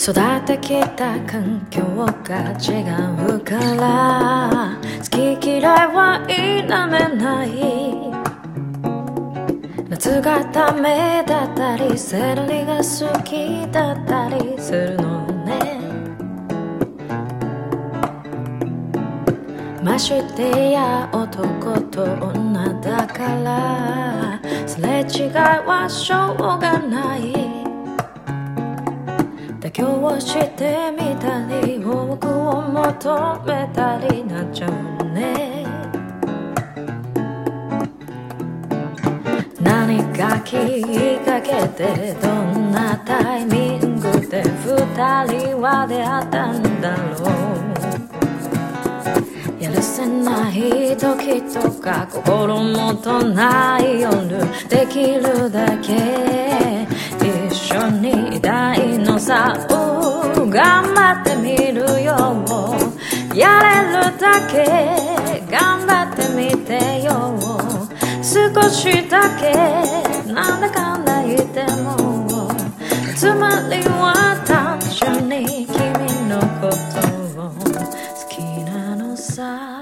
育ってきた環境が違うから好き嫌いは否めない夏がダメだったりセロリが好きだったりするのねましてや男と女だからすれ違いはしょうがない妥協をしてみたり多くを求めたりなっちゃうね何がきっかけでどんなタイミングで二人は出会ったんだろうやるせない時とか心もとない夜できるだけ一緒にダイノサウル頑張ってみるよやれるだけ頑張ってみてよ少しだけなんだかんだ言ってもつまりは単純に君のことを好きなのさ